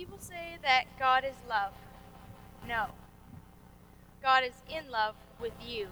People say that God is love. No. God is in love with you.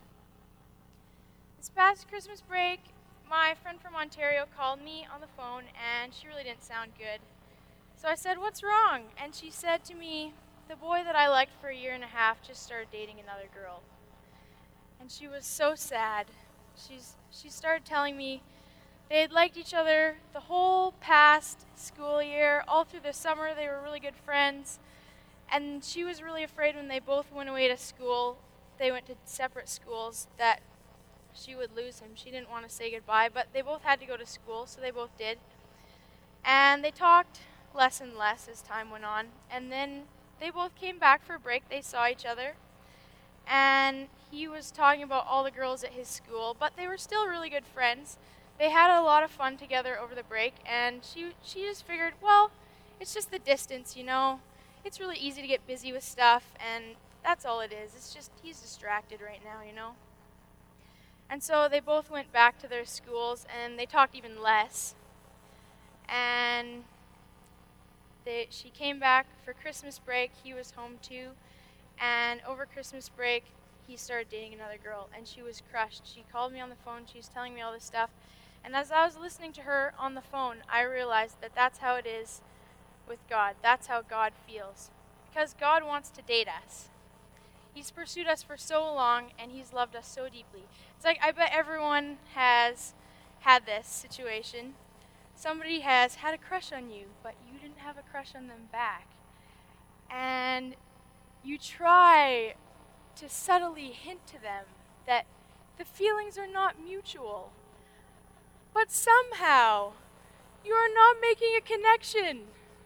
This past Christmas break, my friend from Ontario called me on the phone and she really didn't sound good. So I said, "What's wrong?" And she said to me, "The boy that I liked for a year and a half just started dating another girl." And she was so sad. She started telling me they had liked each other the whole past school year. All through the summer, they were really good friends. And she was really afraid when they both went away to school, they went to separate schools, that she would lose him. She didn't want to say goodbye, but they both had to go to school, so they both did. And they talked less and less as time went on. And then they both came back for a break. They saw each other. And he was talking about all the girls at his school, but they were still really good friends. They had a lot of fun together over the break, and she just figured, well, it's just the distance, you know. It's really easy to get busy with stuff, and that's all it is. It's just he's distracted right now, you know. And so they both went back to their schools, and they talked even less. And she came back for Christmas break. He was home too. And over Christmas break, he started dating another girl, and she was crushed. She called me on the phone. She was telling me all this stuff. And as I was listening to her on the phone, I realized that that's how it is with God. That's how God feels. Because God wants to date us. He's pursued us for so long, and He's loved us so deeply. It's like, I bet everyone has had this situation. Somebody has had a crush on you, but you didn't have a crush on them back. And you try to subtly hint to them that the feelings are not mutual. But somehow, you are not making a connection.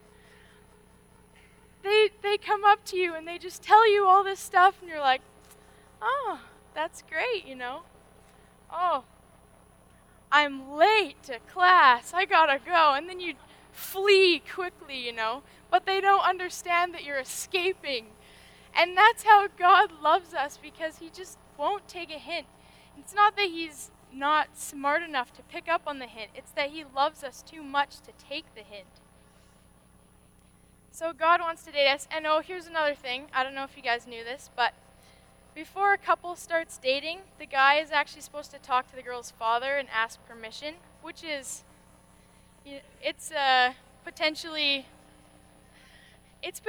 They come up to you and they just tell you all this stuff, and you're like, oh, that's great, you know. Oh, I'm late to class. I gotta go. And then you flee quickly, you know. But they don't understand that you're escaping. And that's how God loves us, because He just won't take a hint. It's not that He's not smart enough to pick up on the hint. It's that He loves us too much to take the hint. So God wants to date us. And oh, here's another thing. I don't know if you guys knew this, but before a couple starts dating, the guy is actually supposed to talk to the girl's father and ask permission, which is, it's potentially it's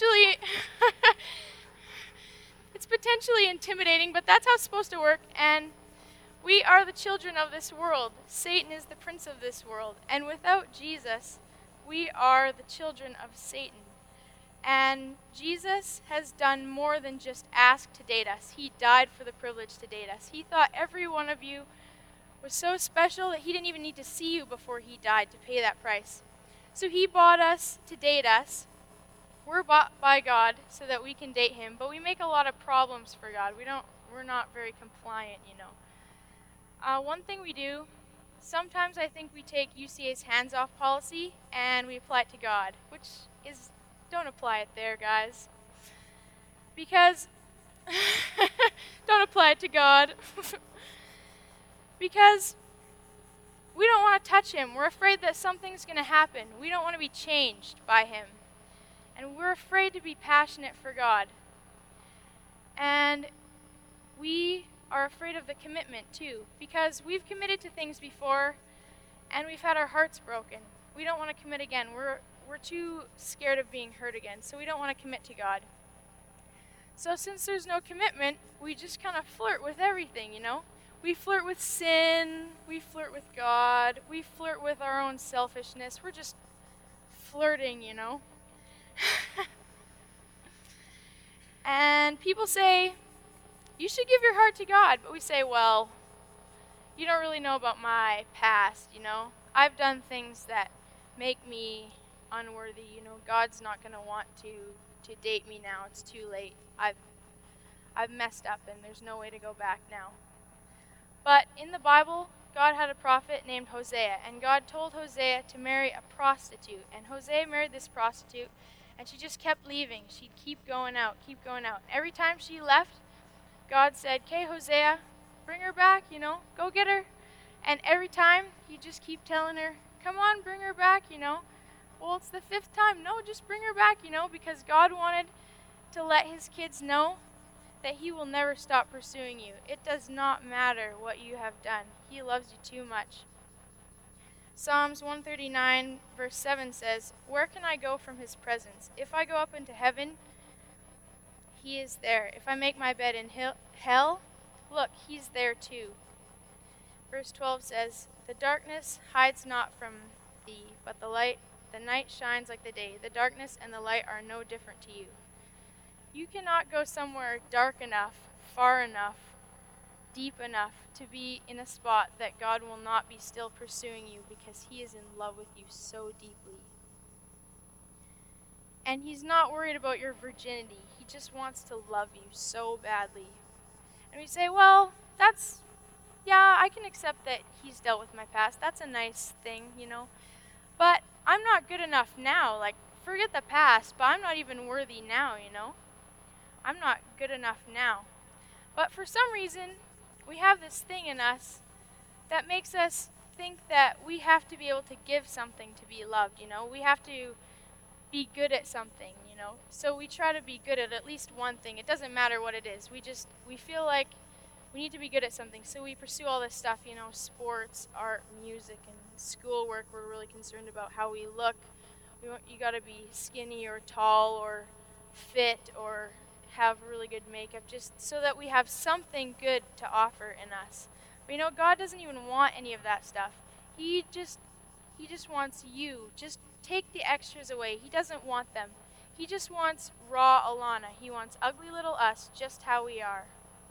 potentially intimidating, but that's how it's supposed to work. And we are the children of this world. Satan is the prince of this world. And without Jesus, we are the children of Satan. And Jesus has done more than just ask to date us. He died for the privilege to date us. He thought every one of you was so special that He didn't even need to see you before He died to pay that price. So He bought us to date us. We're bought by God so that we can date Him, but we make a lot of problems for God. We're not very compliant, you know. One thing we do, sometimes I think we take UCA's hands-off policy and we apply it to God, which is, don't apply it there, guys. Because, don't apply it to God. Because we don't want to touch Him. We're afraid that something's going to happen. We don't want to be changed by Him. And we're afraid to be passionate for God. And we are afraid of the commitment too, because we've committed to things before and we've had our hearts broken. We don't want to commit again. We're too scared of being hurt again, so we don't want to commit to God. So since there's no commitment, we just kind of flirt with everything, you know? We flirt with sin, we flirt with God, we flirt with our own selfishness. We're just flirting, you know? And people say, you should give your heart to God. But we say, well, you don't really know about my past, you know. I've done things that make me unworthy, you know. God's not going to want to date me now. It's too late. I've messed up and there's no way to go back now. But in the Bible, God had a prophet named Hosea, and God told Hosea to marry a prostitute. And Hosea married this prostitute, and she just kept leaving. She'd keep going out, keep going out. Every time she left, God said, "Okay, Hosea, bring her back, you know, go get her." And every time, He'd just keep telling her, "Come on, bring her back, you know. Well, it's the fifth time. No, just bring her back, because God wanted to let his kids know that he will never stop pursuing you. It does not matter what you have done. He loves you too much. Psalms 139 verse 7 says, "Where can I go from his presence? If I go up into heaven, he is there. If I make my bed in hell, look, he's there too." Verse 12 says, "The darkness hides not from thee, but the night shines like the day. The darkness and the light are no different to you." You cannot go somewhere dark enough, far enough, deep enough to be in a spot that God will not be still pursuing you, because he is in love with you so deeply. And he's not worried about your virginity. He just wants to love you so badly. And we say, well, I can accept that he's dealt with my past. That's a nice thing, But I'm not good enough now. Like, forget the past, but I'm not even worthy now, I'm not good enough now. But for some reason, we have this thing in us that makes us think that we have to be able to give something to be loved, We have to be good at something, So we try to be good at least one thing. It doesn't matter what it is. We feel like we need to be good at something. So we pursue all this stuff, sports, art, music, and schoolwork. We're really concerned about how we look. You got to be skinny or tall or fit or have really good makeup, just so that we have something good to offer in us. But God doesn't even want any of that stuff. He just wants you. Just take the extras away. He doesn't want them. He just wants raw Alana. He wants ugly little us, just how we are.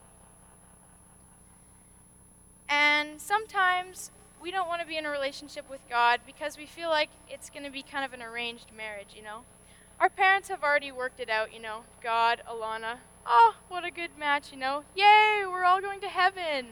And sometimes we don't want to be in a relationship with God because we feel like it's going to be kind of an arranged marriage, Our parents have already worked it out, God, Alana. Oh, what a good match, Yay, we're all going to heaven.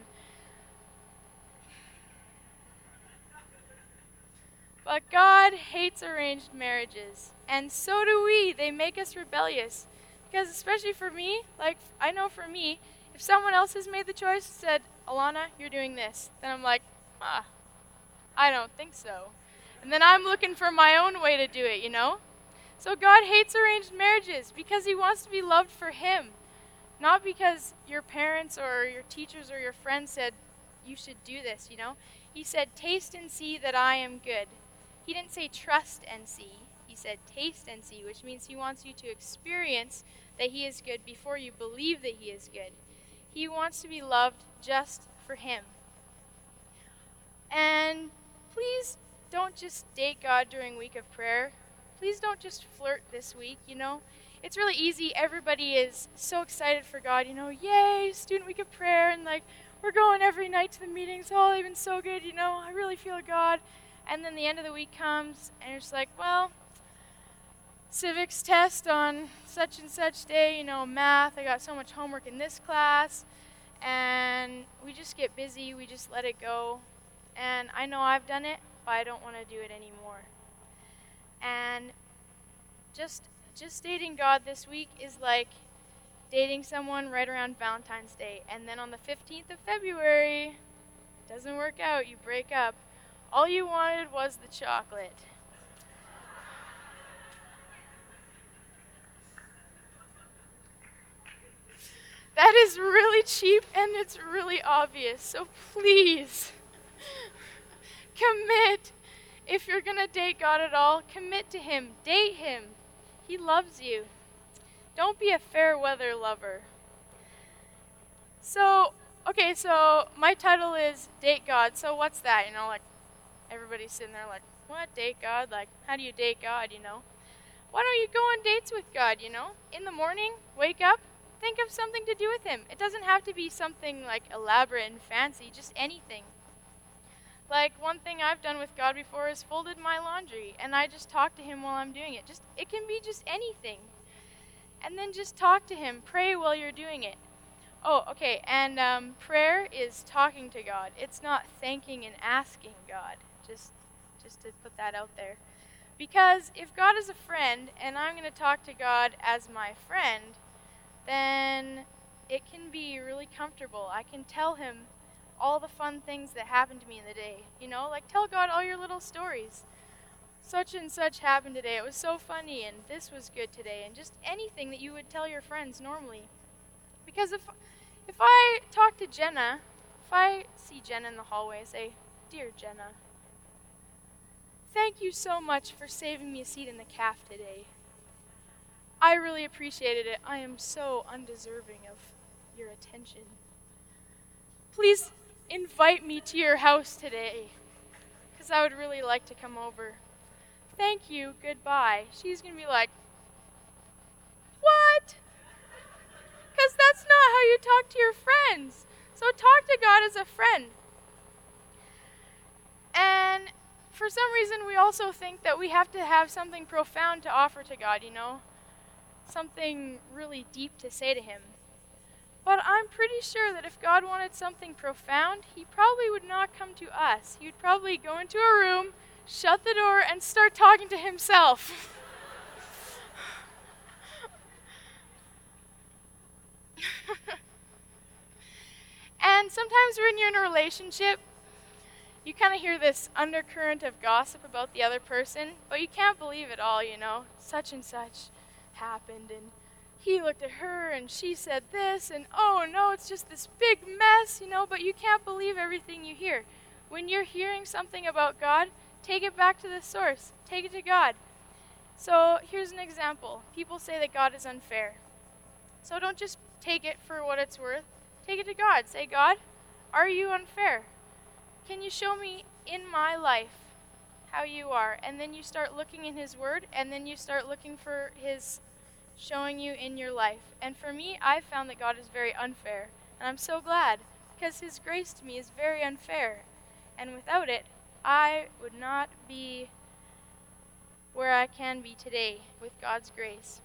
But God hates arranged marriages, and so do we. They make us rebellious. Because especially for me, I know for me, if someone else has made the choice, said, "Alana, you're doing this," then I'm like, I don't think so. And then I'm looking for my own way to do it, So God hates arranged marriages because he wants to be loved for him, not because your parents or your teachers or your friends said you should do this, He said, "Taste and see that I am good." He didn't say trust and see. He said taste and see, which means he wants you to experience that he is good before you believe that he is good. He wants to be loved just for him. And please don't just date God during week of prayer. Please don't just flirt this week, It's really easy. Everybody is so excited for God, Yay, student week of prayer, and we're going every night to the meetings. Oh, they've been so good, I really feel God. And then the end of the week comes, and you're just like, well, civics test on such and such day, math, I got so much homework in this class, and we just get busy, we just let it go. And I know I've done it, but I don't want to do it anymore. And just dating God this week is like dating someone right around Valentine's Day, and then on the 15th of February, doesn't work out, you break up. All you wanted was the chocolate. That is really cheap and it's really obvious. So please, commit. If you're going to date God at all, commit to him. Date him. He loves you. Don't be a fair weather lover. So my title is Date God. So what's that? Everybody's sitting there like, what, date God? How do you date God, Why don't you go on dates with God, In the morning, wake up, think of something to do with him. It doesn't have to be something elaborate and fancy, just anything. One thing I've done with God before is folded my laundry, and I just talk to him while I'm doing it. It can be just anything. And then just talk to him. Pray while you're doing it. Oh, okay, and prayer is talking to God. It's not thanking and asking God. Just to put that out there. Because if God is a friend, and I'm going to talk to God as my friend, then it can be really comfortable. I can tell him all the fun things that happened to me in the day. Tell God all your little stories. such and such happened today. It was so funny, and this was good today, and just anything that you would tell your friends normally. Because if I talk to Jenna, if I see Jenna in the hallway, I say, "Dear Jenna, thank you so much for saving me a seat in the caf today. I really appreciated it. I am so undeserving of your attention. Please invite me to your house today, because I would really like to come over. Thank you, goodbye." She's going to be like, "What?" Because that's not how you talk to your friends. So talk to God as a friend. And for some reason, we also think that we have to have something profound to offer to God, something really deep to say to Him. But I'm pretty sure that if God wanted something profound, He probably would not come to us. He would probably go into a room, shut the door, and start talking to Himself. And sometimes when you're in a relationship, you kind of hear this undercurrent of gossip about the other person, but you can't believe it all, Such and such happened, and he looked at her, and she said this, and oh no, it's just this big mess, but you can't believe everything you hear. When you're hearing something about God, take it back to the source. Take it to God. So here's an example. People say that God is unfair. So don't just take it for what it's worth. Take it to God. Say, "God, are you unfair? Can you show me in my life how you are?" And then you start looking in His Word, and then you start looking for His showing you in your life. And for me, I've found that God is very unfair. And I'm so glad, because His grace to me is very unfair. And without it, I would not be where I can be today with God's grace.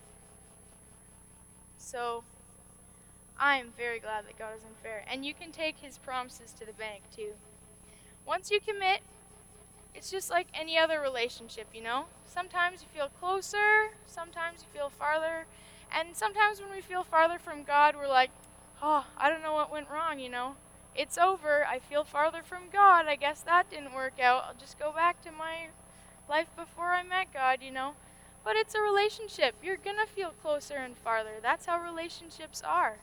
So I am very glad that God is unfair. And you can take His promises to the bank too. Once you commit, it's just like any other relationship, Sometimes you feel closer, sometimes you feel farther. And sometimes when we feel farther from God, we're like, "Oh, I don't know what went wrong, It's over. I feel farther from God. I guess that didn't work out. I'll just go back to my life before I met God, But it's a relationship. You're going to feel closer and farther. That's how relationships are.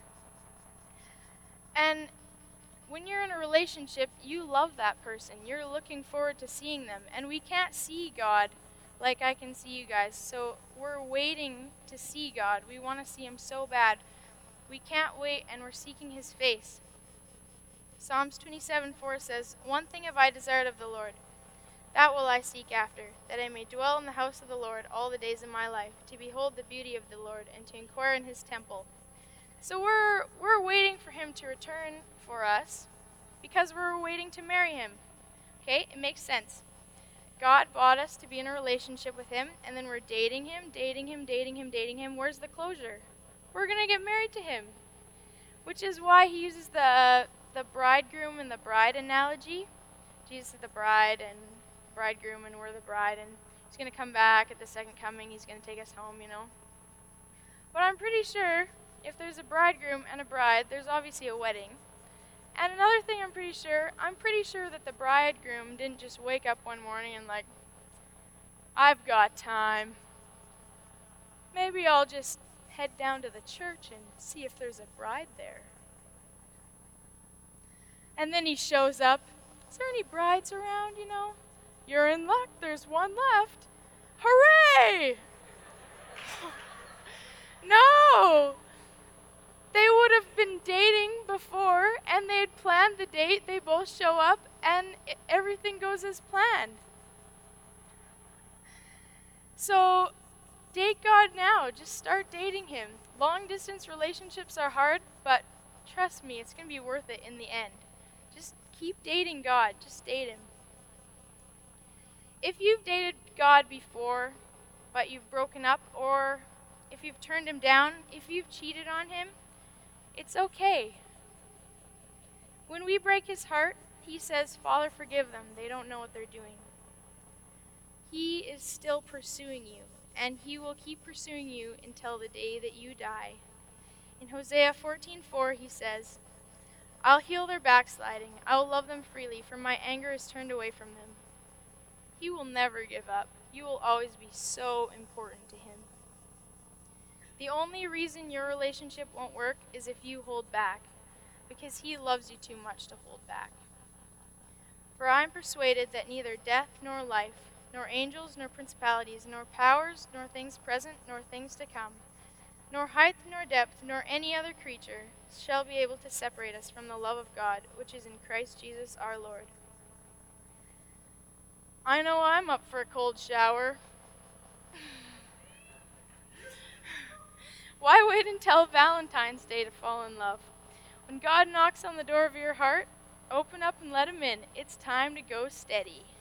And when you're in a relationship, you love that person. You're looking forward to seeing them. And we can't see God like I can see you guys. So we're waiting to see God. We want to see Him so bad. We can't wait, and we're seeking His face. Psalms 27:4 says, "One thing have I desired of the Lord, that will I seek after, that I may dwell in the house of the Lord all the days of my life, to behold the beauty of the Lord, and to inquire in His temple." So we're waiting for Him to return for us, because we're waiting to marry Him. Okay, it makes sense. God bought us to be in a relationship with Him, and then we're dating Him. Where's the closure? We're going to get married to Him, which is why He uses the bridegroom and the bride analogy. Jesus is the bride and bridegroom, and we're the bride, and He's going to come back at the second coming. He's going to take us home, But I'm pretty sure if there's a bridegroom and a bride, there's obviously a wedding. And another thing I'm pretty sure that the bridegroom didn't just wake up one morning and like, "I've got time. Maybe I'll just head down to the church and see if there's a bride there." And then he shows up. "Is there any brides around, You're in luck. There's one left. Hooray!" No! They would have been dating before, and they had planned the date. They both show up, and everything goes as planned. So, date God now. Just start dating Him. Long-distance relationships are hard, but trust me, it's going to be worth it in the end. Just keep dating God. Just date Him. If you've dated God before, but you've broken up, or if you've turned Him down, if you've cheated on Him, it's okay. When we break His heart, He says, "Father, forgive them. They don't know what they're doing." He is still pursuing you, and He will keep pursuing you until the day that you die. In Hosea 14:4, He says, "I'll heal their backsliding. I will love them freely, for my anger is turned away from them." He will never give up. you will always be so important to him. The only reason your relationship won't work is if you hold back, because he loves you too much to hold back. For I am persuaded that neither death nor life, nor angels nor principalities, nor powers, nor things present, nor things to come, nor height nor depth, nor any other creature shall be able to separate us from the love of God, which is in Christ Jesus our Lord. I know I'm up for a cold shower. Why wait until Valentine's Day to fall in love? When God knocks on the door of your heart, open up and let him in. It's time to go steady.